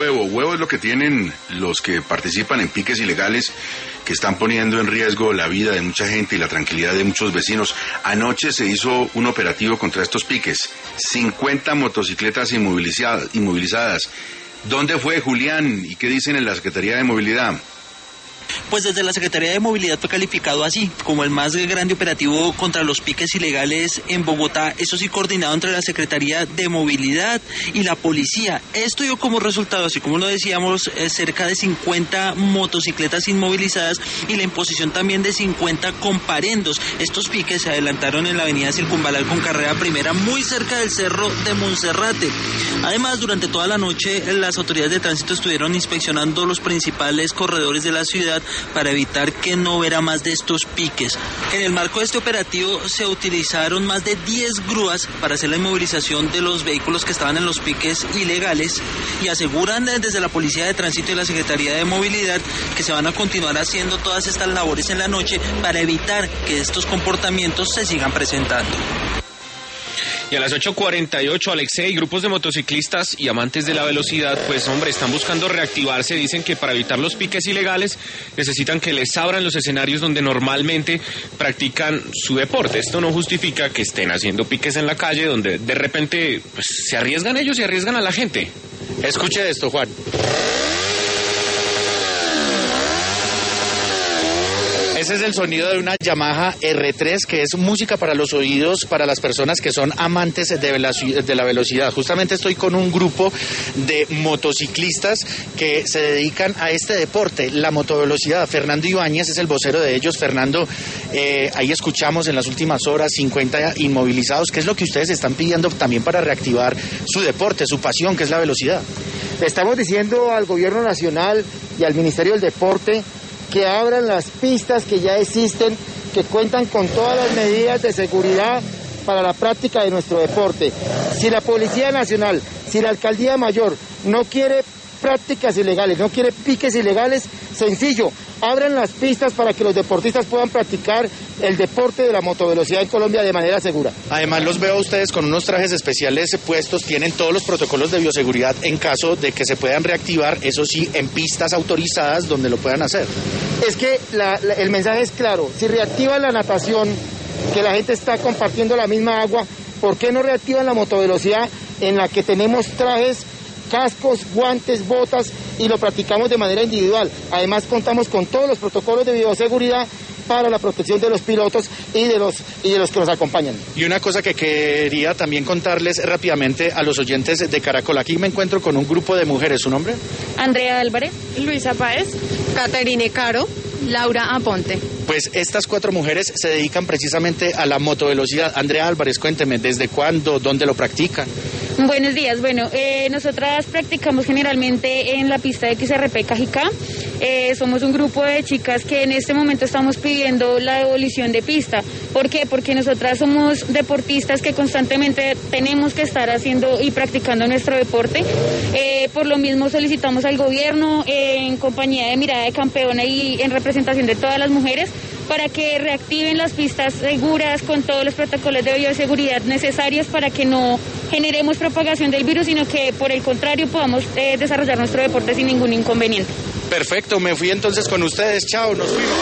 Huevo es lo que tienen los que participan en piques ilegales que están poniendo en riesgo la vida de mucha gente y la tranquilidad de muchos vecinos. Anoche se hizo un operativo contra estos piques, 50 motocicletas inmovilizadas. ¿Dónde fue, Julián? ¿Y qué dicen en la Secretaría de Movilidad? Pues desde la Secretaría de Movilidad fue calificado así, como el más grande operativo contra los piques ilegales en Bogotá, eso sí coordinado entre la Secretaría de Movilidad y la policía. Esto dio como resultado, así como lo decíamos, cerca de 50 motocicletas inmovilizadas y la imposición también de 50 comparendos. Estos piques se adelantaron en la avenida Circunvalar con carrera primera, muy cerca del Cerro de Monserrate. Además, durante toda la noche, las autoridades de tránsito estuvieron inspeccionando los principales corredores de la ciudad para evitar que no hubiera más de estos piques. En el marco de este operativo se utilizaron más de 10 grúas para hacer la inmovilización de los vehículos que estaban en los piques ilegales y aseguran desde la Policía de Tránsito y la Secretaría de Movilidad que se van a continuar haciendo todas estas labores en la noche para evitar que estos comportamientos se sigan presentando. Y a las 8:48, Alexei, grupos de motociclistas y amantes de la velocidad, pues hombre, están buscando reactivarse. Dicen que para evitar los piques ilegales necesitan que les abran los escenarios donde normalmente practican su deporte. Esto no justifica que estén haciendo piques en la calle donde de repente pues, se arriesgan ellos y arriesgan a la gente. Escuche esto, Juan. Ese es el sonido de una Yamaha R3, que es música para los oídos, para las personas que son amantes de la velocidad. Justamente estoy con un grupo de motociclistas que se dedican a este deporte, la motovelocidad. Fernando Ibáñez es el vocero de ellos. Fernando, ahí escuchamos en las últimas horas 50 inmovilizados. ¿Qué es lo que ustedes están pidiendo también para reactivar su deporte, su pasión, que es la velocidad? Le estamos diciendo al Gobierno Nacional y al Ministerio del Deporte que abran las pistas que ya existen, que cuentan con todas las medidas de seguridad para la práctica de nuestro deporte. Si la Policía Nacional, si la Alcaldía Mayor no quiere prácticas ilegales, no quiere piques ilegales, sencillo, abran las pistas para que los deportistas puedan practicar el deporte de la motovelocidad en Colombia de manera segura. Además los veo a ustedes con unos trajes especiales puestos, tienen todos los protocolos de bioseguridad en caso de que se puedan reactivar, eso sí, en pistas autorizadas donde lo puedan hacer. Es que el mensaje es claro, si reactivan la natación, que la gente está compartiendo la misma agua, ¿por qué no reactivan la motovelocidad en la que tenemos trajes, cascos, guantes, botas y lo practicamos de manera individual? Además contamos con todos los protocolos de bioseguridad para la protección de los pilotos y de los que nos acompañan. Y una cosa que quería también contarles rápidamente a los oyentes de Caracol. Aquí me encuentro con un grupo de mujeres. ¿Su nombre? Andrea Álvarez, Luisa Páez, Caterine Caro, Laura Aponte. Pues estas 4 mujeres se dedican precisamente a la motovelocidad. Andrea Álvarez, cuénteme, ¿desde cuándo? ¿Dónde lo practican? Buenos días. Bueno, nosotras practicamos generalmente en la pista de XRP Cajicá. Somos un grupo de chicas que en este momento estamos pidiendo la devolución de pista. ¿Por qué? Porque nosotras somos deportistas que constantemente tenemos que estar haciendo y practicando nuestro deporte. Por lo mismo solicitamos al gobierno, en compañía de Mirada de Campeona y en representación de todas las mujeres, para que reactiven las pistas seguras con todos los protocolos de bioseguridad necesarios para que no generemos propagación del virus, sino que por el contrario podamos desarrollar nuestro deporte sin ningún inconveniente. Perfecto, me fui entonces con ustedes, chao, nos fuimos.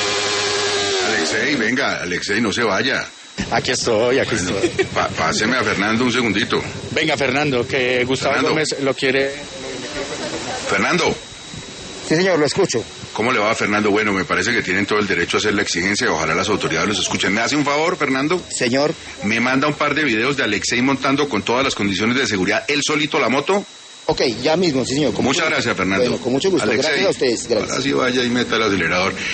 Alexei, venga, Alexei, no se vaya. Aquí estoy. Páseme a Fernando un segundito. Venga, Fernando, que Gustavo Gómez lo quiere... Fernando. Sí, señor, lo escucho. ¿Cómo le va, Fernando? Bueno, me parece que tienen todo el derecho a hacer la exigencia. Ojalá las autoridades los escuchen. ¿Me hace un favor, Fernando? Señor. ¿Me manda un par de videos de Alexei montando con todas las condiciones de seguridad él solito la moto? Ok, ya mismo, sí, señor. Muchas gracias, Fernando. Bueno, con mucho gusto. Alexei, gracias a ustedes. Gracias. Ahora sí vaya y meta el acelerador.